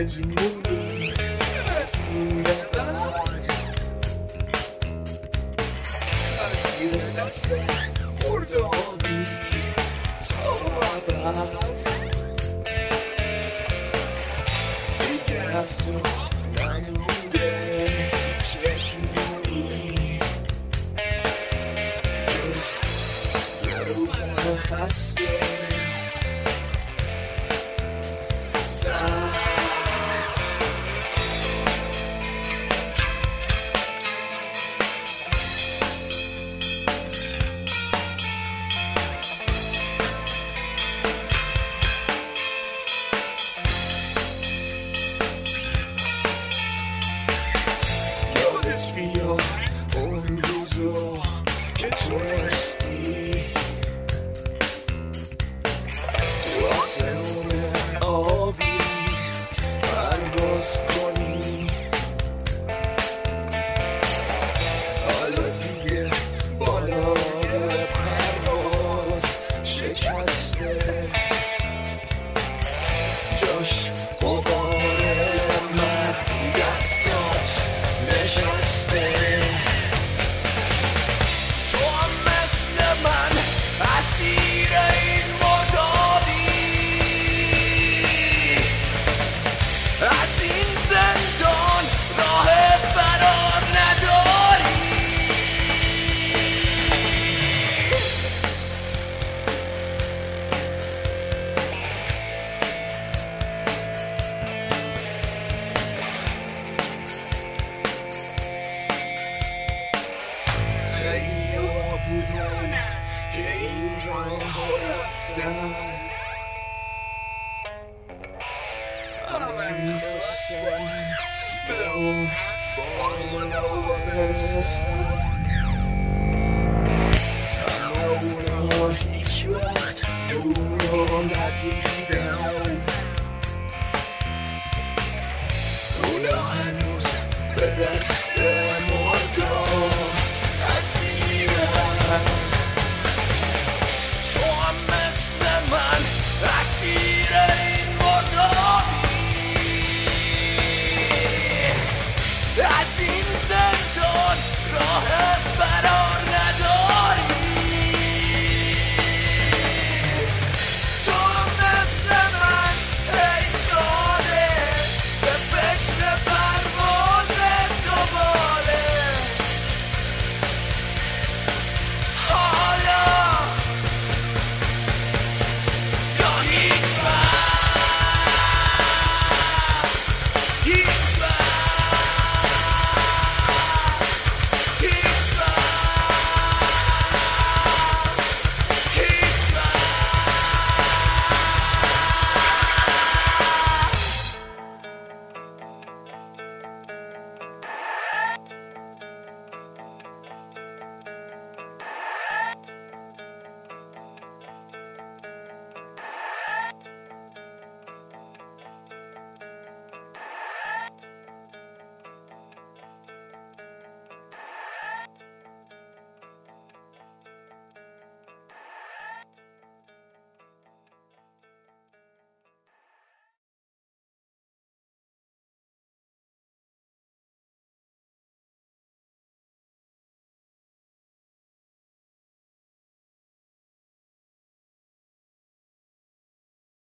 بدونی از این به بعد مسیر دست مردابی تا ابد دیگه از تو نمونده هیچ نشونی جز یه روح خسته یادت بیاد اون روزو که تونستی تو آسمون آبی پرواز کنی حالا دیگه بالای پرواز شکسته جاش غبار من دستات نشسته تو هم مثل من اسیر این مردابی از این زندان راه فرار نداری خیلی ها بودن که این راه رفتن همه میخواستن به اون بالا برسن اما اونا هیچ وقت دور رو ندیدن اونا هنوز به دست